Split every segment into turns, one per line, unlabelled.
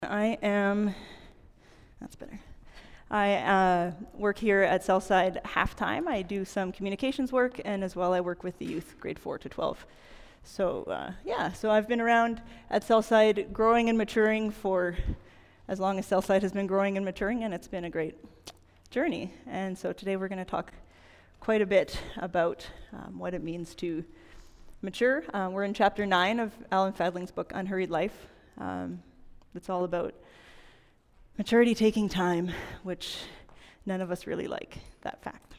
That's better. I work here at Southside half-time. I do some communications work, and as well I work with the youth, grade 4 to 12. So I've been around at Southside growing and maturing for as long as Southside has been growing and maturing, and it's been a great journey. And so today we're going to talk quite a bit about what it means to mature. We're in chapter 9 of Alan Fadling's book, Unhurried Life. It's all about maturity taking time, which none of us really like that fact.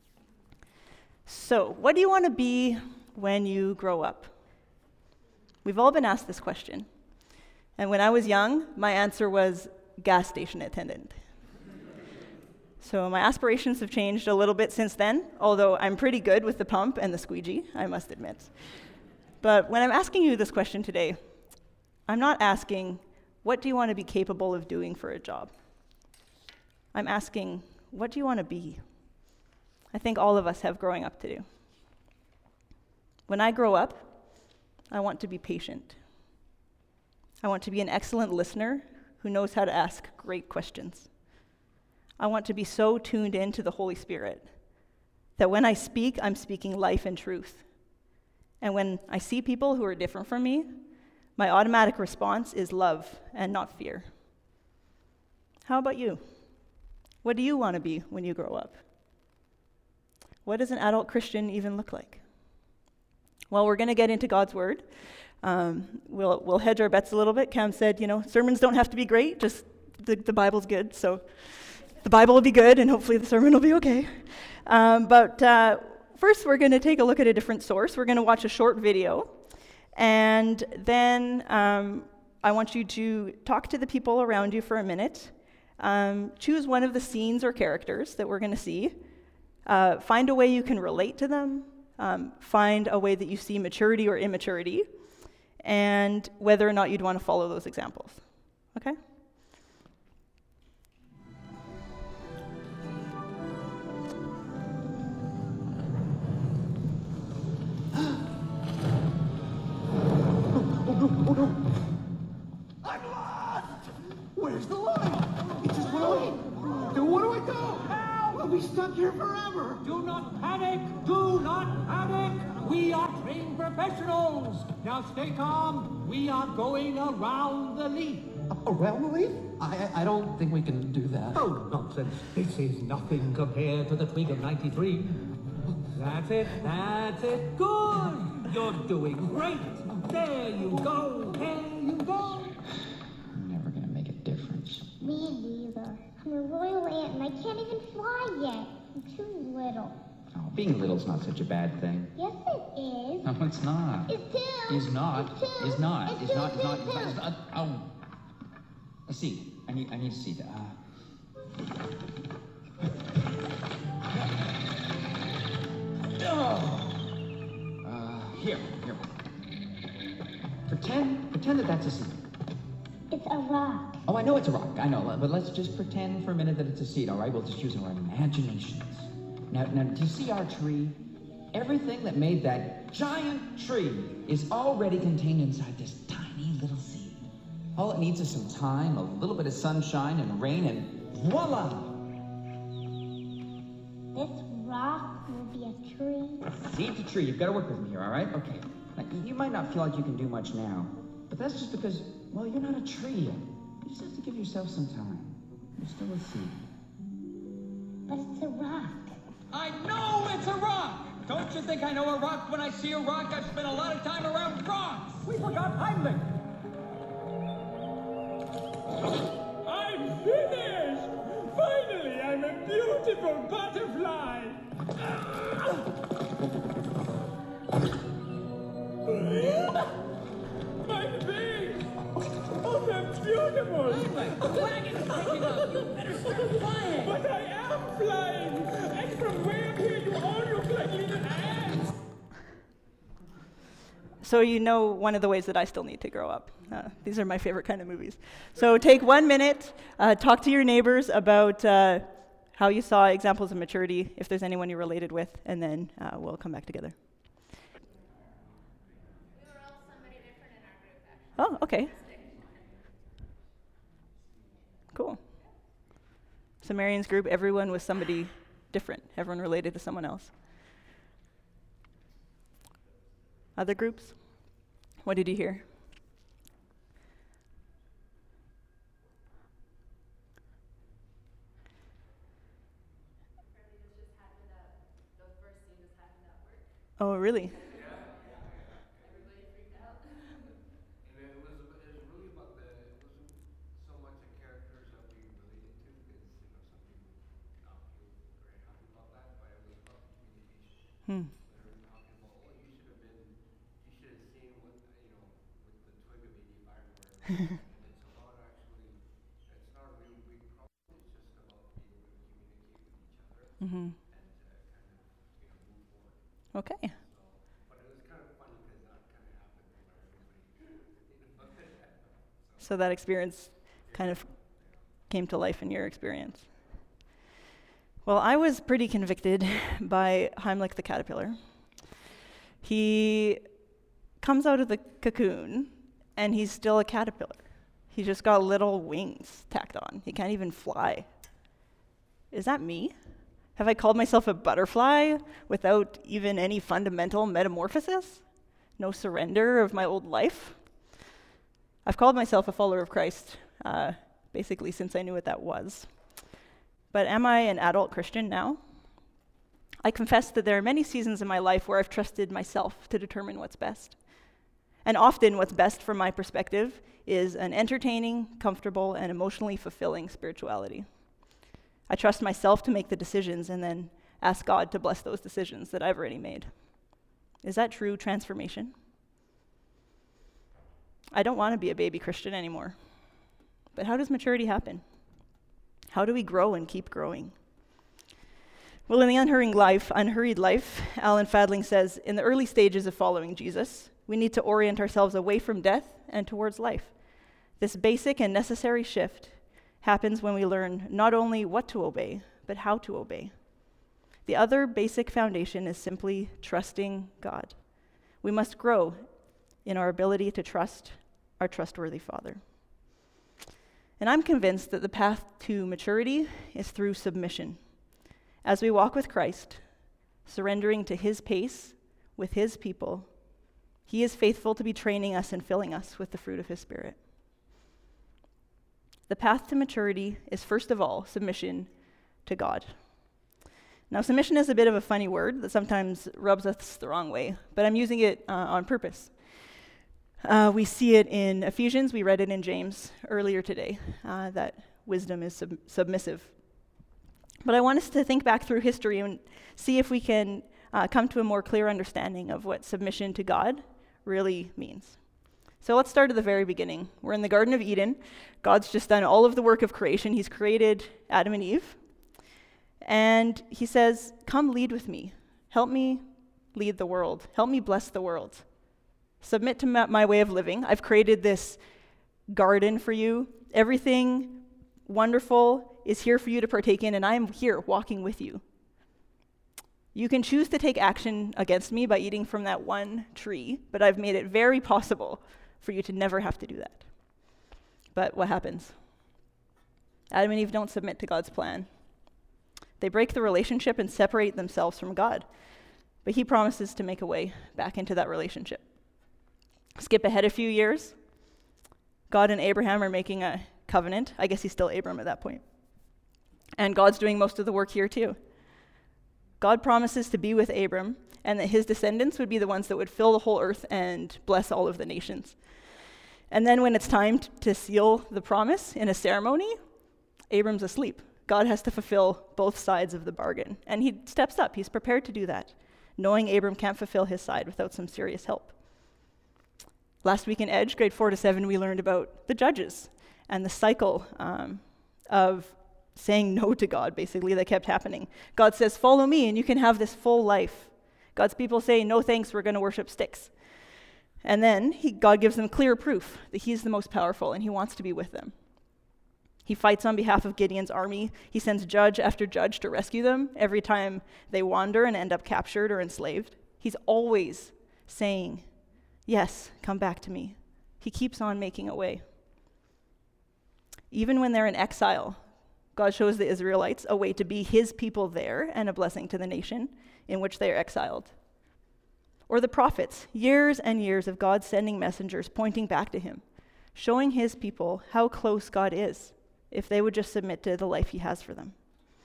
So, what do you want to be when you grow up? We've all been asked this question. And when I was young, my answer was gas station attendant. So my aspirations have changed a little bit since then, although I'm pretty good with the pump and the squeegee, I must admit. But when I'm asking you this question today, I'm not asking, what do you want to be capable of doing for a job? I'm asking, what do you want to be? I think all of us have growing up to do. When I grow up, I want to be patient. I want to be an excellent listener who knows how to ask great questions. I want to be so tuned in to the Holy Spirit that when I speak, I'm speaking life and truth. And when I see people who are different from me, my automatic response is love and not fear. How about you? What do you want to be when you grow up? What does an adult Christian even look like? Well, we're going to get into God's Word. We'll hedge our bets a little bit. Cam said, sermons don't have to be great, just the Bible's good. So the Bible will be good, and hopefully the sermon will be okay. But first, we're going to take a look at a different source. We're going to watch a short video. And then I want you to talk to the people around you for a minute. Choose one of the scenes or characters that we're going to see. Find a way you can relate to them. Find a way that you see maturity or immaturity. And whether or not you'd want to follow those examples. Okay?
Oh no! I'm lost! Where's the light? It just went away. Where do I go? Help! We'll be stuck here forever.
Do not panic! Do not panic! We are trained professionals. Now stay calm. We are going around the leaf.
Around the leaf? I don't think we can do that.
Oh, nonsense. This is nothing compared to the twig of 93. That's it. Good. You're doing great. There you go.
I'm never gonna make a difference.
Me neither. I'm a royal ant and I can't even fly yet. I'm too little.
Oh, being little's not such a bad thing.
Yes, it is.
No, it's not.
It's two.
Is not.
It's two.
Is not.
It's
Is
two,
not. Is
two,
not.
two.
Is not. Oh. A seat. I need a seat. Here. Pretend that that's a seat.
It's a rock.
Oh, I know it's a rock. I know, but let's just pretend for a minute that it's a seat, all right? We'll just use our imaginations. Now, do you see our tree? Everything that made that giant tree is already contained inside this tiny little seed. All it needs is some time, a little bit of sunshine and rain, and voila!
This rock will be a tree.
Seed's a tree. You've got to work with me here, all right? Okay. Now, you might not feel like you can do much now, but that's just because, well, you're not a tree yet. You just have to give yourself some time. You're still a seed.
But it's a rock.
I know it's a rock. Don't you think I know a rock when I see a rock? I've spent a lot of time around rocks. We forgot Heimlich.
I'm finished! Finally, I'm a beautiful butterfly! My wings! Oh, they're beautiful!
The wagon's taking up. You better start flying.
But I am flying! And from way up here, you all look like little ants!
So one of the ways that I still need to grow up. These are my favorite kind of movies. So take 1 minute, talk to your neighbors about how you saw examples of maturity, if there's anyone you're related with, and then we'll come back together.
We were all somebody different in our group, actually.
Oh, okay. Cool. Sumerian's group, everyone was somebody different. Everyone related to someone else. Other groups? What did you hear? Oh, really?
Everybody freaked out. And it was really about it wasn't so much the characters that we related to, because some people not feel very happy about that, but it was about communication. They were talking about, you should have seen what, with the twig of 85 where it's about actually, it's not a real big problem, it's just about being able to communicate with each other and to kind of, move forward.
Okay.
But it was kind of funny because that kind of happened where everybody.
So that experience kind of came to life in your experience. Well, I was pretty convicted by Heimlich the caterpillar. He comes out of the cocoon, and he's still a caterpillar. He just got little wings tacked on. He can't even fly. Is that me? Have I called myself a butterfly without even any fundamental metamorphosis? No surrender of my old life? I've called myself a follower of Christ, basically since I knew what that was. But am I an adult Christian now? I confess that there are many seasons in my life where I've trusted myself to determine what's best. And often what's best from my perspective is an entertaining, comfortable, and emotionally fulfilling spirituality. I trust myself to make the decisions and then ask God to bless those decisions that I've already made. Is that true transformation? I don't want to be a baby Christian anymore. But how does maturity happen? How do we grow and keep growing? Well, in The Unhurried Life, Alan Fadling says, in the early stages of following Jesus, we need to orient ourselves away from death and towards life. This basic and necessary shift happens when we learn not only what to obey, but how to obey. The other basic foundation is simply trusting God. We must grow in our ability to trust our trustworthy Father. And I'm convinced that the path to maturity is through submission. As we walk with Christ, surrendering to his pace with his people, he is faithful to be training us and filling us with the fruit of his Spirit. The path to maturity is, first of all, submission to God. Now, submission is a bit of a funny word that sometimes rubs us the wrong way, but I'm using it on purpose. We see it in Ephesians. We read it in James earlier today, that wisdom is submissive. But I want us to think back through history and see if we can come to a more clear understanding of what submission to God really means. So let's start at the very beginning. We're in the Garden of Eden. God's just done all of the work of creation. He's created Adam and Eve. And he says, come lead with me. Help me lead the world. Help me bless the world. Submit to my way of living. I've created this garden for you. Everything wonderful is here for you to partake in, and I am here walking with you. You can choose to take action against me by eating from that one tree, but I've made it very possible for you to never have to do that. But what happens? Adam and Eve don't submit to God's plan. They break the relationship and separate themselves from God. But he promises to make a way back into that relationship. Skip ahead a few years. God and Abraham are making a covenant. I guess he's still Abram at that point. And God's doing most of the work here too. God promises to be with Abram and that his descendants would be the ones that would fill the whole earth and bless all of the nations. And then when it's time to seal the promise in a ceremony, Abram's asleep. God has to fulfill both sides of the bargain. And he steps up. He's prepared to do that, knowing Abram can't fulfill his side without some serious help. Last week in Edge, grade 4 to 7, we learned about the judges and the cycle of saying no to God, basically, that kept happening. God says, follow me, and you can have this full life. God's people say, no thanks, we're going to worship sticks. And then God gives them clear proof that he's the most powerful, and he wants to be with them. He fights on behalf of Gideon's army. He sends judge after judge to rescue them every time they wander and end up captured or enslaved. He's always saying, yes, come back to me. He keeps on making a way. Even when they're in exile, God shows the Israelites a way to be his people there and a blessing to the nation in which they are exiled. Or the prophets, years and years of God sending messengers pointing back to him, showing his people how close God is if they would just submit to the life he has for them.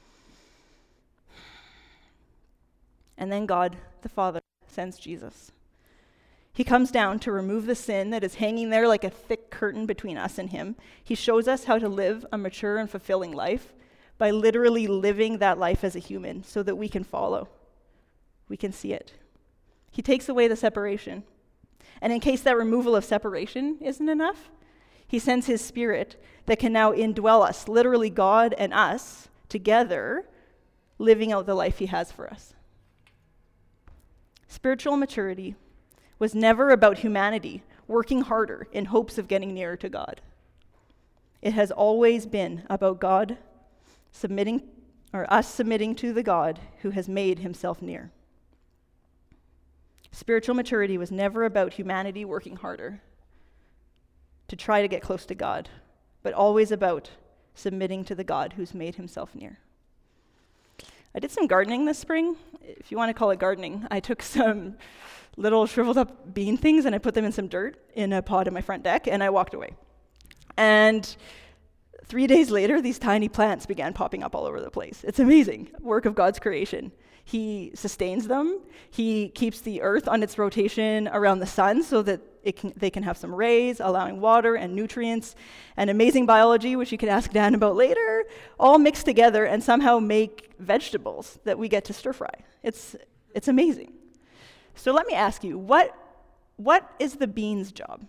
And then God, the Father, sends Jesus. He comes down to remove the sin that is hanging there like a thick curtain between us and him. He shows us how to live a mature and fulfilling life by literally living that life as a human so that we can follow. We can see it. He takes away the separation. And in case that removal of separation isn't enough, he sends his Spirit that can now indwell us, literally God and us together, living out the life he has for us. Spiritual maturity was never about humanity working harder in hopes of getting nearer to God. It has always been about God submitting, or us submitting to the God who has made himself near. Spiritual maturity was never about humanity working harder to try to get close to God, but always about submitting to the God who's made himself near. I did some gardening this spring. If you want to call it gardening, I took some little shriveled up bean things and I put them in some dirt in a pot on my front deck and I walked away. And 3 days later, these tiny plants began popping up all over the place. It's amazing work of God's creation. He sustains them. He keeps the earth on its rotation around the sun so that they can have some rays, allowing water and nutrients and amazing biology, which you can ask Dan about later, all mixed together and somehow make vegetables that we get to stir fry. It's amazing. So let me ask you, what is the bean's job?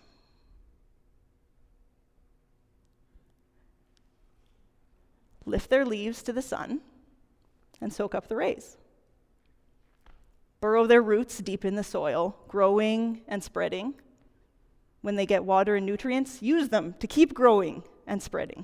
Lift their leaves to the sun and soak up the rays. Burrow their roots deep in the soil, growing and spreading. When they get water and nutrients, use them to keep growing and spreading,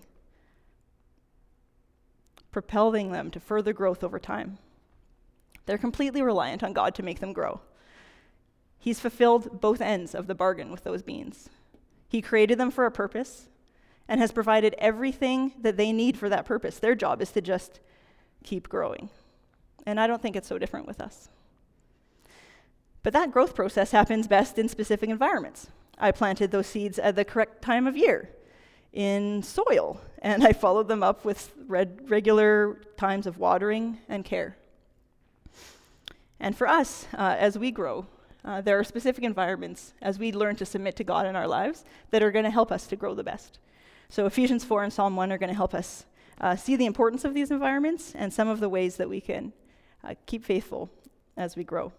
propelling them to further growth over time. They're completely reliant on God to make them grow. He's fulfilled both ends of the bargain with those beans. He created them for a purpose and has provided everything that they need for that purpose. Their job is to just keep growing. And I don't think it's so different with us. But that growth process happens best in specific environments. I planted those seeds at the correct time of year in soil, and I followed them up with regular times of watering and care. And for us, as we grow, there are specific environments as we learn to submit to God in our lives that are going to help us to grow the best. So Ephesians 4 and Psalm 1 are going to help us see the importance of these environments and some of the ways that we can keep faithful as we grow.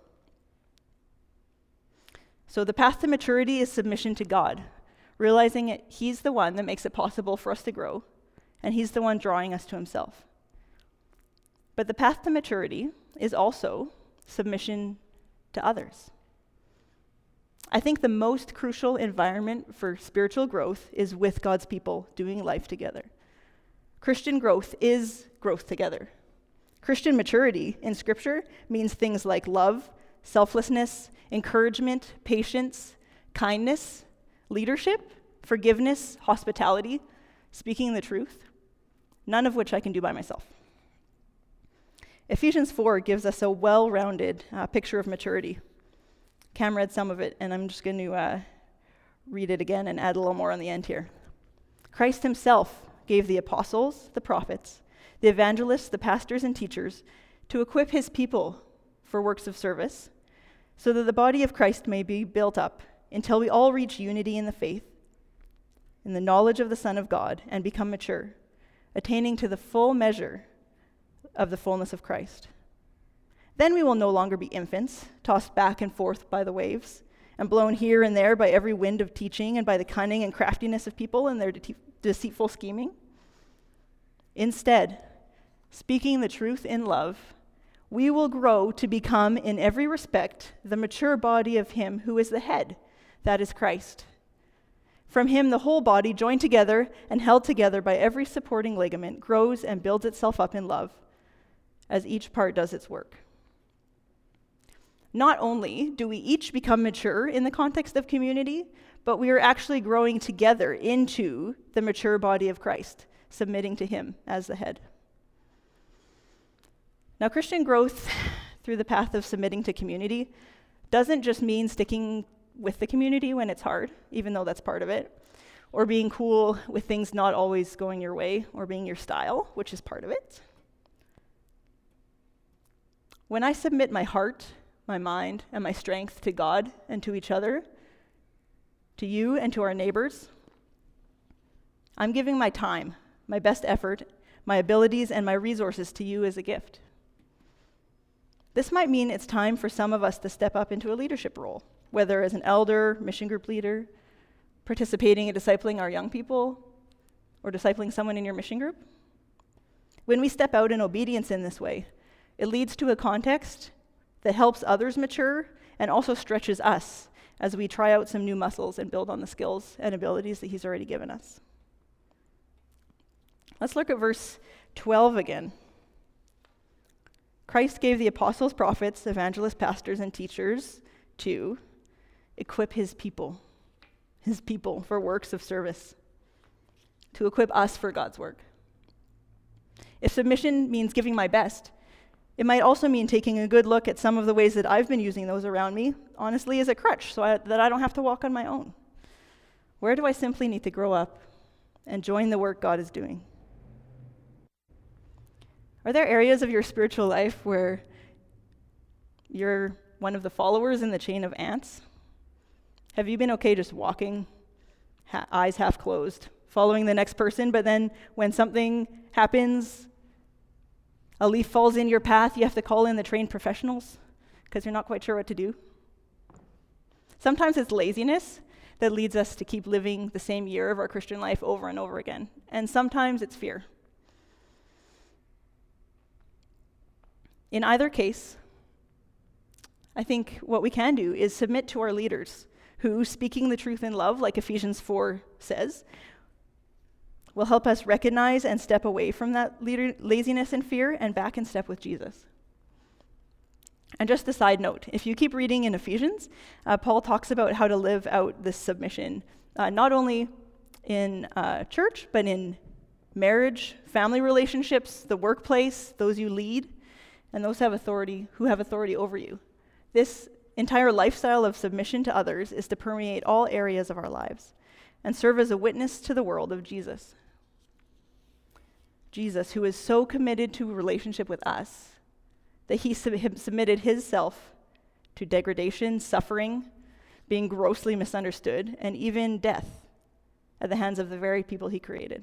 So the path to maturity is submission to God, realizing he's the one that makes it possible for us to grow, and he's the one drawing us to himself. But the path to maturity is also submission to others. I think the most crucial environment for spiritual growth is with God's people doing life together. Christian growth is growth together. Christian maturity in Scripture means things like love, selflessness, encouragement, patience, kindness, leadership, forgiveness, hospitality, speaking the truth, none of which I can do by myself. Ephesians 4 gives us a well-rounded picture of maturity. Cam read some of it, and I'm just going to read it again and add a little more on the end here. Christ himself gave the apostles, the prophets, the evangelists, the pastors, and teachers to equip his people for works of service, so that the body of Christ may be built up until we all reach unity in the faith, in the knowledge of the Son of God, and become mature, attaining to the full measure of the fullness of Christ. Then we will no longer be infants, tossed back and forth by the waves, and blown here and there by every wind of teaching and by the cunning and craftiness of people and their deceitful scheming. Instead, speaking the truth in love, we will grow to become, in every respect, the mature body of him who is the head, that is Christ. From him, the whole body, joined together and held together by every supporting ligament, grows and builds itself up in love, as each part does its work. Not only do we each become mature in the context of community, but we are actually growing together into the mature body of Christ, submitting to him as the head. Now, Christian growth through the path of submitting to community doesn't just mean sticking with the community when it's hard, even though that's part of it, or being cool with things not always going your way, or being your style, which is part of it. When I submit my heart, my mind, and my strength to God and to each other, to you and to our neighbors, I'm giving my time, my best effort, my abilities, and my resources to you as a gift. This might mean it's time for some of us to step up into a leadership role, whether as an elder, mission group leader, participating in discipling our young people, or discipling someone in your mission group. When we step out in obedience in this way, it leads to a context that helps others mature and also stretches us as we try out some new muscles and build on the skills and abilities that he's already given us. Let's look at verse 12 again. Christ gave the apostles, prophets, evangelists, pastors, and teachers to equip his people for works of service, to equip us for God's work. If submission means giving my best, it might also mean taking a good look at some of the ways that I've been using those around me, honestly, as a crutch, that I don't have to walk on my own. Where do I simply need to grow up and join the work God is doing? Are there areas of your spiritual life where you're one of the followers in the chain of ants? Have you been okay just walking, eyes half closed, following the next person, but then when something happens, a leaf falls in your path, you have to call in the trained professionals because you're not quite sure what to do? Sometimes it's laziness that leads us to keep living the same year of our Christian life over and over again, and sometimes it's fear. In either case, I think what we can do is submit to our leaders who, speaking the truth in love, like Ephesians 4 says, will help us recognize and step away from that laziness and fear and back in step with Jesus. And just a side note, if you keep reading in Ephesians, Paul talks about how to live out this submission, not only in church, but in marriage, family relationships, the workplace, those you lead, and those who have authority over you. This entire lifestyle of submission to others is to permeate all areas of our lives and serve as a witness to the world of Jesus. Jesus, who is so committed to a relationship with us that he submitted his self to degradation, suffering, being grossly misunderstood, and even death at the hands of the very people he created.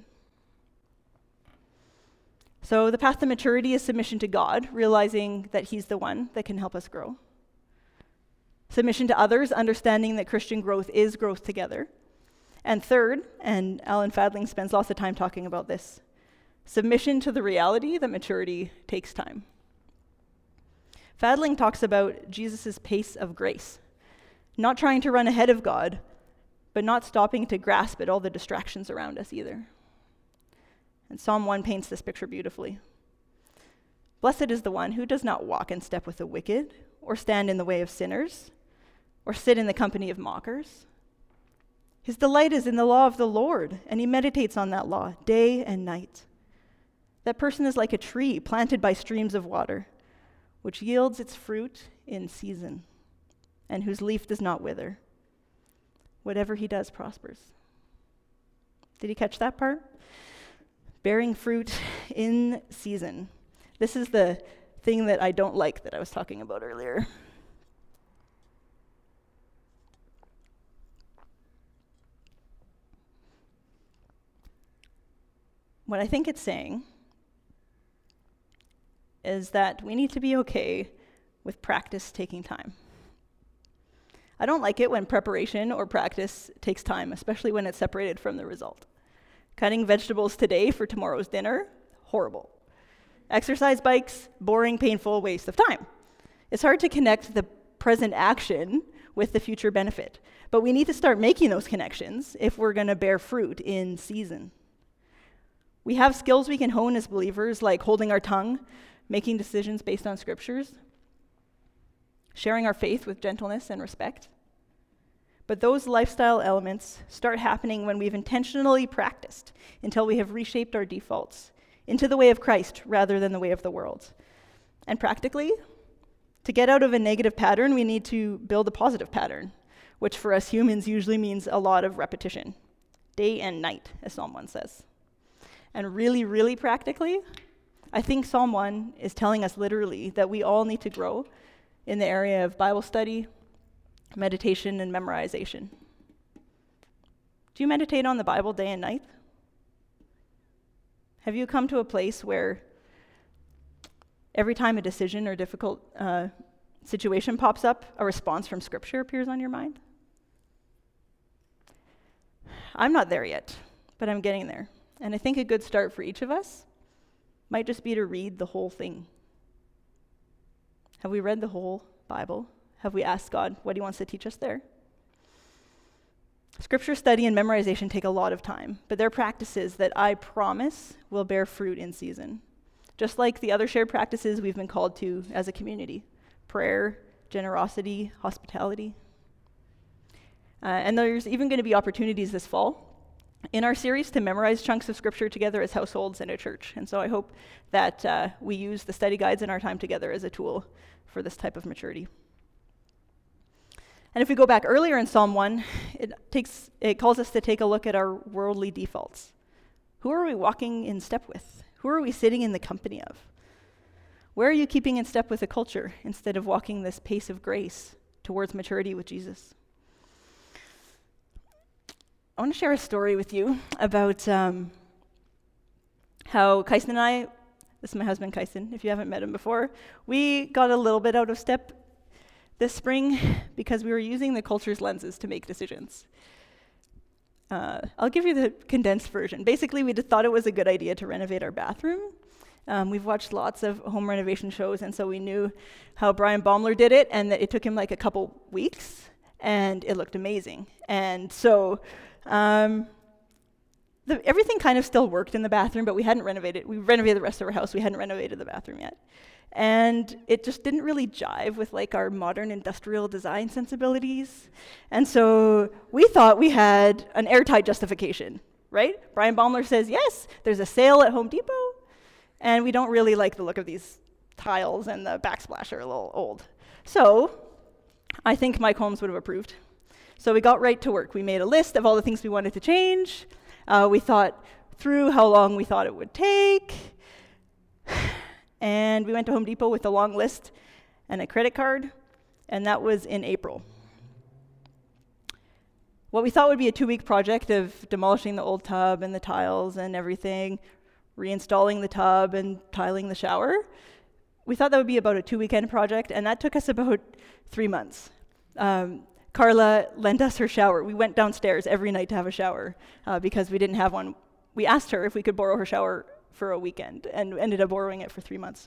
So the path to maturity is submission to God, realizing that he's the one that can help us grow. Submission to others, understanding that Christian growth is growth together. And third, and Alan Fadling spends lots of time talking about this, submission to the reality that maturity takes time. Fadling talks about Jesus' pace of grace, not trying to run ahead of God, but not stopping to grasp at all the distractions around us either. And Psalm 1 paints this picture beautifully. Blessed is the one who does not walk in step with the wicked, or stand in the way of sinners, or sit in the company of mockers. His delight is in the law of the Lord, and he meditates on that law day and night. That person is like a tree planted by streams of water, which yields its fruit in season, and whose leaf does not wither. Whatever he does prospers. Did you catch that part? Bearing fruit in season. This is the thing that I don't like that I was talking about earlier. What I think it's saying is that we need to be okay with practice taking time. I don't like it when preparation or practice takes time, especially when it's separated from the result. Cutting vegetables today for tomorrow's dinner, horrible. Exercise bikes, boring, painful, waste of time. It's hard to connect the present action with the future benefit, but we need to start making those connections if we're going to bear fruit in season. We have skills we can hone as believers, like holding our tongue, making decisions based on scriptures, sharing our faith with gentleness and respect. But those lifestyle elements start happening when we've intentionally practiced until we have reshaped our defaults into the way of Christ rather than the way of the world. And practically, to get out of a negative pattern, we need to build a positive pattern, which for us humans usually means a lot of repetition, day and night, as Psalm 1 says. And really, really practically, I think Psalm 1 is telling us literally that we all need to grow in the area of Bible study, meditation, and memorization. Do you meditate on the Bible day and night? Have you come to a place where every time a decision or difficult situation pops up, a response from Scripture appears on your mind? I'm not there yet, but I'm getting there. And I think a good start for each of us might just be to read the whole thing. Have we read the whole Bible? Have we asked God what he wants to teach us there? Scripture study and memorization take a lot of time, but they're practices that I promise will bear fruit in season. Just like the other shared practices we've been called to as a community: prayer, generosity, hospitality. And there's even going to be opportunities this fall in our series to memorize chunks of Scripture together as households in a church. And so I hope that we use the study guides in our time together as a tool for this type of maturity. And if we go back earlier in Psalm 1, it calls us to take a look at our worldly defaults. Who are we walking in step with? Who are we sitting in the company of? Where are you keeping in step with the culture instead of walking this pace of grace towards maturity with Jesus? I want to share a story with you about how Kyson and I, this is my husband Kyson, if you haven't met him before, we got a little bit out of step this spring because we were using the culture's lenses to make decisions. I'll give you the condensed version. Basically, we just thought it was a good idea to renovate our bathroom. We've watched lots of home renovation shows, and so we knew how Brian Baumler did it, and that it took him like a couple weeks, and it looked amazing. And so everything kind of still worked in the bathroom, but we hadn't renovated. We renovated the rest of our house. We hadn't renovated the bathroom yet. And it just didn't really jive with like our modern industrial design sensibilities. And so we thought we had an airtight justification, right? Brian Baumler says, yes, there's a sale at Home Depot, and we don't really like the look of these tiles, and the backsplash are a little old. So I think Mike Holmes would have approved. So we got right to work. We made a list of all the things we wanted to change. We thought through how long we thought it would take. And we went to Home Depot with a long list and a credit card, and that was in April. What we thought would be a 2-week project of demolishing the old tub and the tiles and everything, reinstalling the tub and tiling the shower, we thought that would be about a 2-weekend project, and that took us about 3 months. Carla lent us her shower. We went downstairs every night to have a shower because we didn't have one. We asked her if we could borrow her shower for a weekend and ended up borrowing it for 3 months.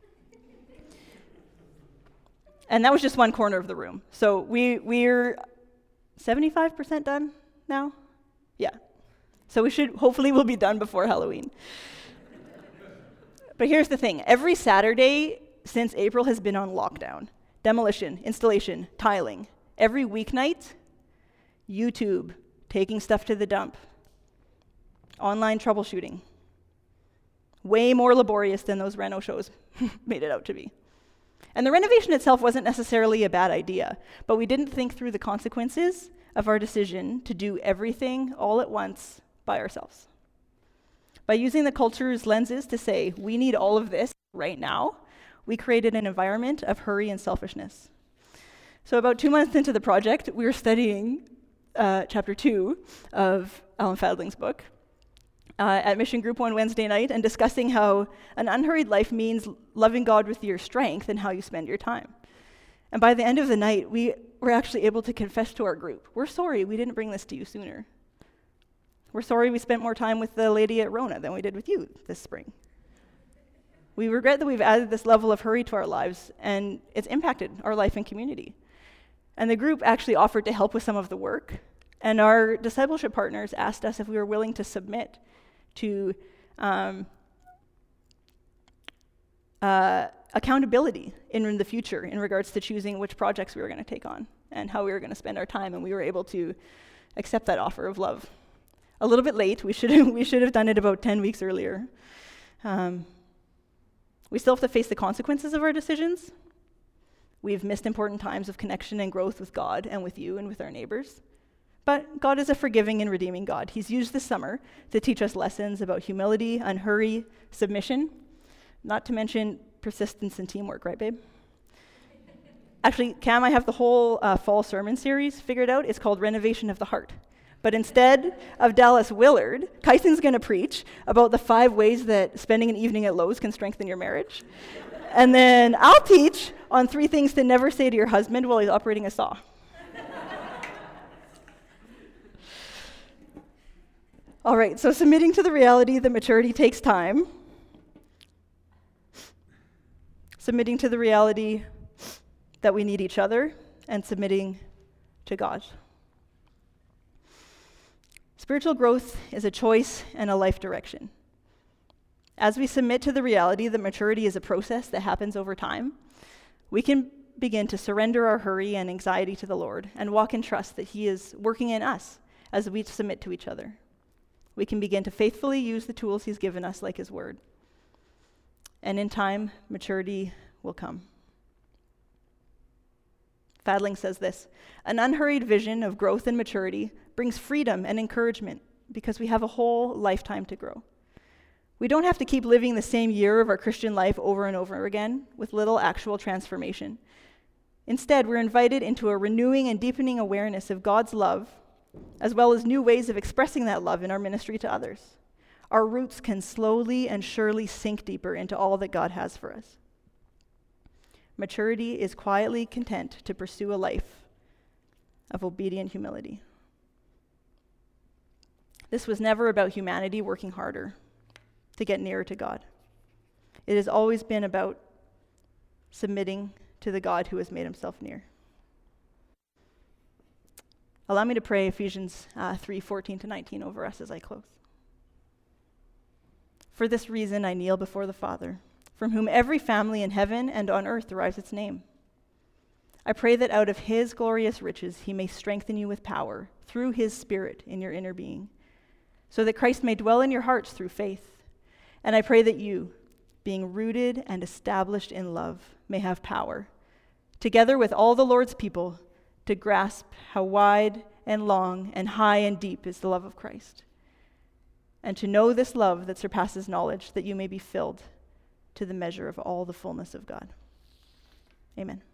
And that was just one corner of the room. So we're 75% done now? Yeah. So hopefully we'll be done before Halloween. But here's the thing. Every Saturday since April has been on lockdown. Demolition, installation, tiling. Every weeknight, YouTube, taking stuff to the dump. Online troubleshooting. Way more laborious than those reno shows made it out to be. And the renovation itself wasn't necessarily a bad idea, but we didn't think through the consequences of our decision to do everything all at once by ourselves. By using the culture's lenses to say, we need all of this right now, we created an environment of hurry and selfishness. So about 2 months into the project, we were studying chapter 2 of Alan Fadling's book at Mission Group one Wednesday night and discussing how an unhurried life means loving God with your strength and how you spend your time. And by the end of the night, we were actually able to confess to our group, we're sorry we didn't bring this to you sooner. We're sorry we spent more time with the lady at Rona than we did with you this spring. We regret that we've added this level of hurry to our lives, and it's impacted our life and community. And the group actually offered to help with some of the work, and our discipleship partners asked us if we were willing to submit to accountability in the future in regards to choosing which projects we were going to take on. and how we were going to spend our time, and we were able to accept that offer of love. A little bit late. We should have done it about 10 weeks earlier. We still have to face the consequences of our decisions. We've missed important times of connection and growth with God and with you and with our neighbors. But God is a forgiving and redeeming God. He's used this summer to teach us lessons about humility, unhurry, submission, not to mention persistence and teamwork, right, babe? Actually, Cam, I have the whole fall sermon series figured out. It's called Renovation of the Heart. But instead of Dallas Willard, Kyson's going to preach about the 5 ways that spending an evening at Lowe's can strengthen your marriage. And then I'll teach on 3 things to never say to your husband while he's operating a saw. All right, so submitting to the reality that maturity takes time. Submitting to the reality that we need each other, and submitting to God. Spiritual growth is a choice and a life direction. As we submit to the reality that maturity is a process that happens over time, we can begin to surrender our hurry and anxiety to the Lord and walk in trust that He is working in us as we submit to each other. We can begin to faithfully use the tools He's given us, like His Word. And in time, maturity will come. Fadling says this: an unhurried vision of growth and maturity brings freedom and encouragement because we have a whole lifetime to grow. We don't have to keep living the same year of our Christian life over and over again with little actual transformation. Instead, we're invited into a renewing and deepening awareness of God's love, as well as new ways of expressing that love in our ministry to others. Our roots can slowly and surely sink deeper into all that God has for us. Maturity is quietly content to pursue a life of obedient humility. This was never about humanity working harder to get nearer to God. It has always been about submitting to the God who has made Himself near. Allow me to pray Ephesians 3:14-19 over us as I close. For this reason I kneel before the Father, from whom every family in heaven and on earth derives its name. I pray that out of His glorious riches He may strengthen you with power through His Spirit in your inner being, so that Christ may dwell in your hearts through faith. And I pray that you, being rooted and established in love, may have power, together with all the Lord's people, to grasp how wide and long and high and deep is the love of Christ, and to know this love that surpasses knowledge, that you may be filled to the measure of all the fullness of God. Amen.